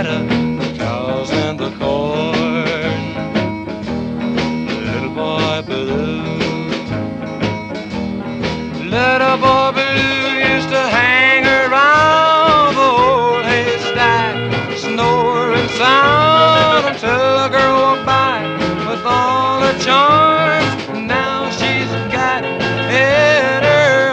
meadow, the cows and the corn. Little boy blue, little boy blue used to hang around the old haystack, snoring sound until a girl walked by with all her charms. Now she's got it in her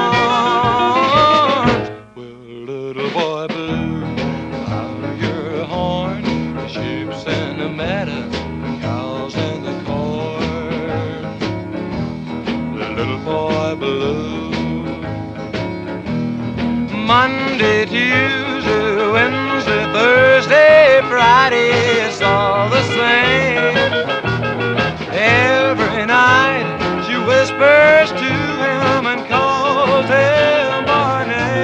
arms. Well, little boy blue, how your horn, the sheep's in the meadow, the cows in the corn. The little boy blue. Monday, Tuesday, Wednesday, Thursday, Friday, it's all the same. Every night she whispers to him and calls him by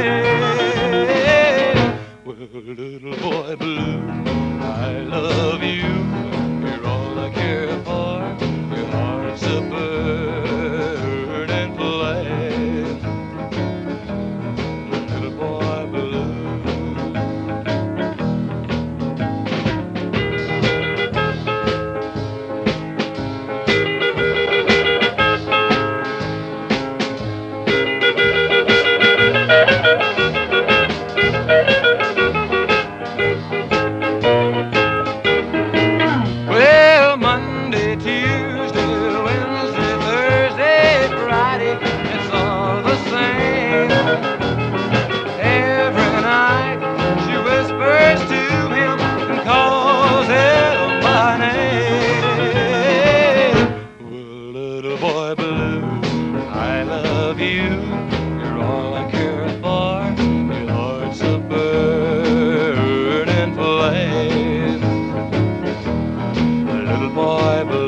name. Well, little boy blue, I love you. You're all I care for. Your heart's a burning flame. Little boy blue. Well, Monday, Tuesday, Wednesday, Thursday, Friday, it's all the same. Every night she whispers to him and calls him by name. Well, little boy blue, I love you. You're all I care for. Your heart's a burning flame. Little boy blue.